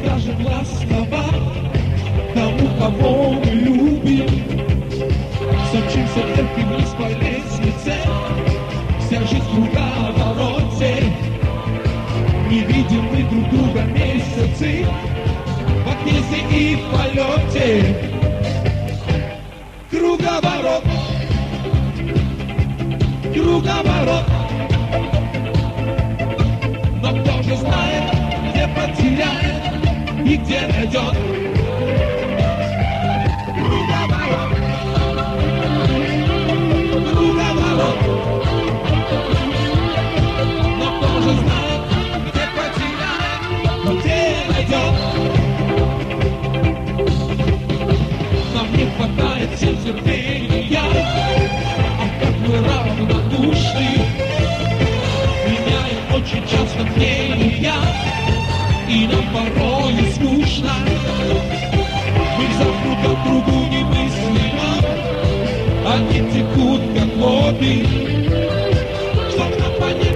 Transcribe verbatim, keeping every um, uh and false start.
скажем ласково тому, кого мы любим. Сочимся вверх и вниз по лестнице, вся жизнь в круговороте. Не видим мы друг друга месяцы в отъезде и в полете. Круговорот, круговорот. Но кто же знает, где потеряет и где найдет? Круговорот, круговорот. Но кто же знает, где потеряет, где найдет? Нам не хватает сил терпения, а как мы равнодушны. Меняем очень часто мнения, и нам порой скучно. Мы завтра друг другу немыслимо, они текут как воды. Чтоб нам понять,